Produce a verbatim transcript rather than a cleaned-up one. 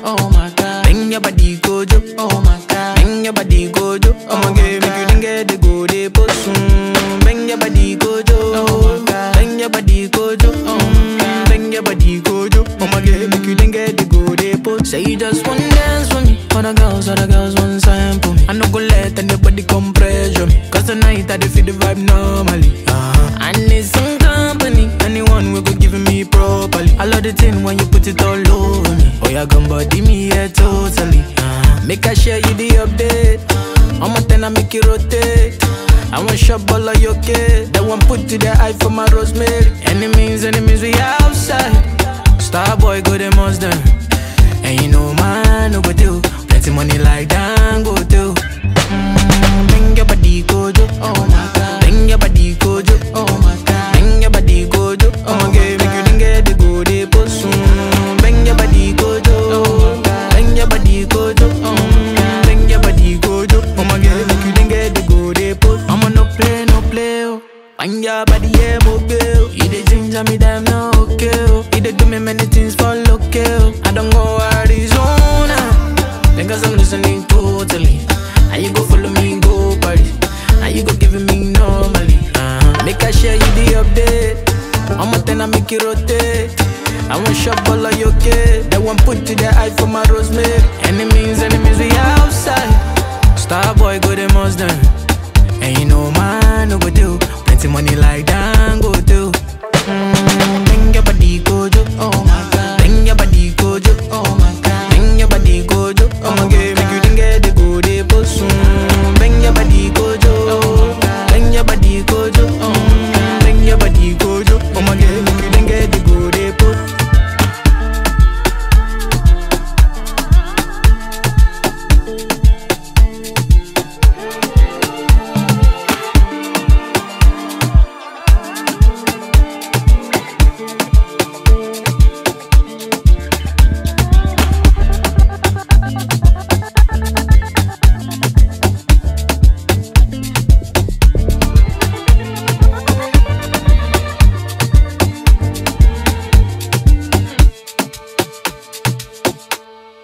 oh my god. Bring your body gojo, oh my god. Bring your body gojo, oh my god. Make you didn't get the go de posun. Bring your body gojo, oh my god. Bring your body gojo, oh my god. Bring your body gojo, oh my god. Make you didn't get the go de posun. Say you just want dance for me. Other girls, other girls want sample me. I no go let anybody come pressure me. Cause tonight I dey feel the vibe normally. Uh-huh. I need some company. Anyone will go give me properly. I love the thing when you put it all over me. Oh, yeah, gon' body me, yeah, totally. uh-huh. Make I share you the update. I'm a ten, I make it rotate. I want shop all of your kid. That one put to the eye for my rosemary. Enemies, enemies, we outside. Star boy, go them most them. And you know man, no go do. Plenty money like that, go do. Mm, bring your body gojo, oh my god. Bring your body gojo, oh my god. Bring your body gojo, oh my god. Make you didn't get the go de posun. Bring your body gojo, oh my god. Bring your body gojo, oh my god. Bring your body gojo, oh my god. Make you didn't get the go de posun. I'ma no play, no play, oh. Bring your body, yeah, mobile. You the ginger me, damn no okay, oh. You the do me many things for local. I don't go Arizona, because I'm listening totally. And you go follow me, go party. And you go giving me normally. uh-huh. Make I share you the update. I'm a ten, I make it rotate. I want shop all of your kid. That one put to the eye for my rosemary. Enemies, enemies, we outside. Star boy, go them most them. And you know man, no go do. Plenty money like that, go do. Mm, bring your body, go do.